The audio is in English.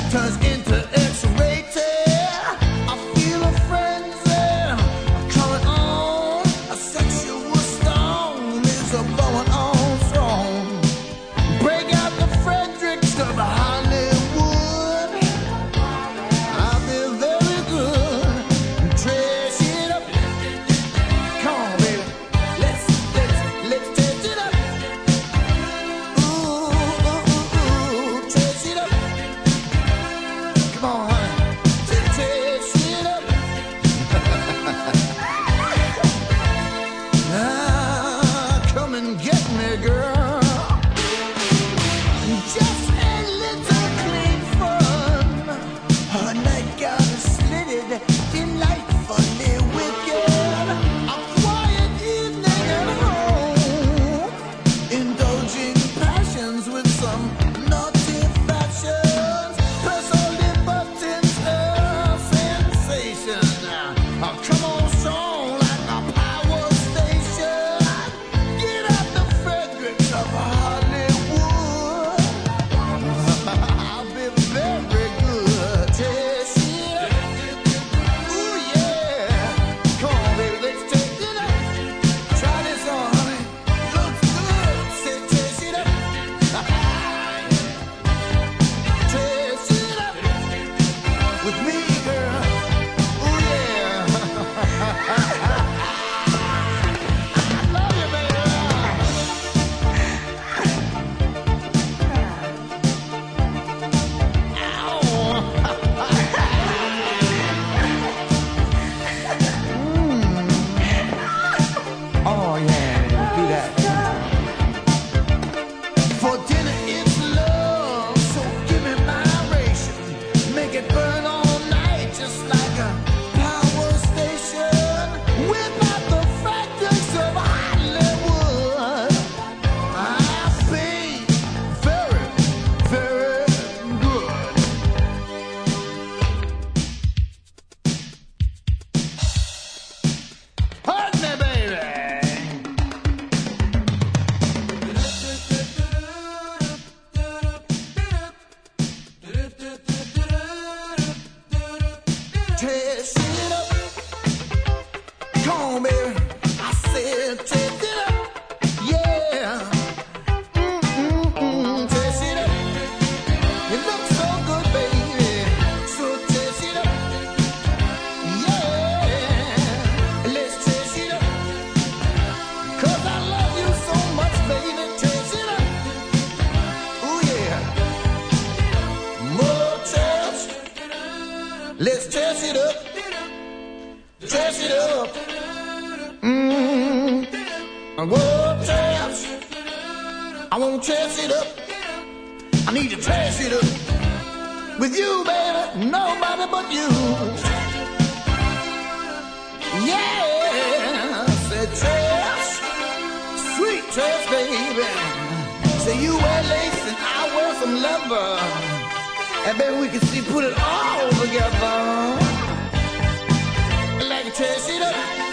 turns into X-rated. I feel a frenzy coming on. A sexual storm is a blowing on strong. Break out the Fredericks of Hollywood. I'll be very good. Trash it up. Come on, baby. Let's trash it up. Ooh, trash it up. Come on, honey. Trash it up. Ah, come and get me, girl. Just a little clean fun. Her nightgown is slitted, delightfully wicked. A quiet evening at home, indulging passions with some naughty fashions. Press all the buttons of sensation. Come on, strong like a power station. Get out the Fredericks of Hollywood. I'll be very good. Taste it up. Ooh, yeah. Come on, baby, let's taste it up. Try this on, honey. Looks good. Say, taste it up. Taste it up with me, girl. Ooh, yeah. I love you, baby. Oh, yeah, do that. For dinner it's love, so give me my ration. Make it burn all night, just like a power station. Whip out the Fredericks of Hollywood. I feel very, very good. Hurt me, baby. Taste it up. Come on, baby. I said taste it up. Yeah. Taste it up. It looks so good, baby. So taste it up. Yeah. Let's taste it up. 'Cause I love you so much, baby. Taste it up. Ooh, yeah. More taste. Let's test it up. Test it up. Whoa, test. I won't test it up. I need to test it up. With you, baby, nobody but you. Yeah, said test. Sweet test, baby. Say you wear lace and I wear some leather. And baby, we can see, put it all together. Like a test it up.